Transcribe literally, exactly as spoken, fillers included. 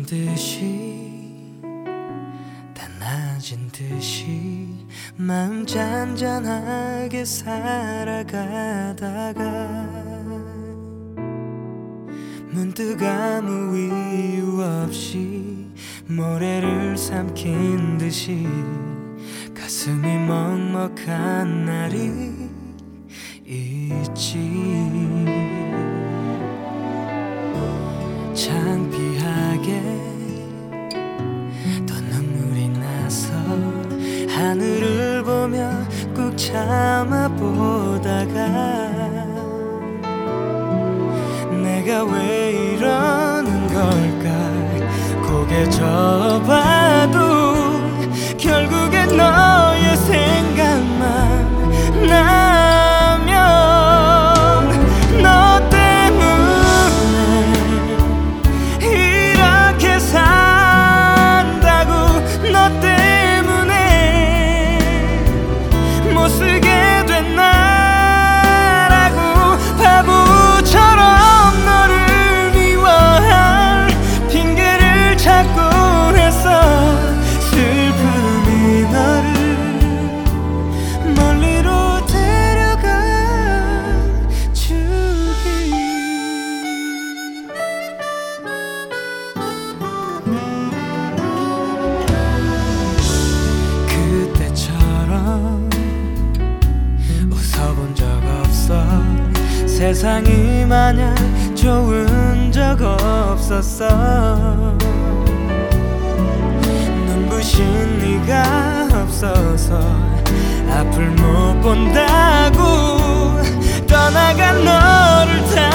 듯이 다 낮은 듯이 마음 잔잔하게 살아가다가 문득 아무 이유 없이 모래를 삼킨 듯이 가슴이 먹먹한 날이 있지. 창피하게 또 눈물이 나서 하늘을 보며 꾹 참아보다가 내가 왜 이러는 걸까 고개 져봐도 결국엔 너의 생각만 나면 너 때문에 이렇게 산다고 너 때문에 못 쓰게 된 나라고 바보처럼 너를 미워할 핑계를 찾곤 했어. 슬픔이 너를 멀리로 데려가 주길. 그때처럼 웃어본 적 없어. 세상이 마냥 좋은 적 없었어. 눈부신 네가 없어서 앞을 못 본다고 떠나간 너를 다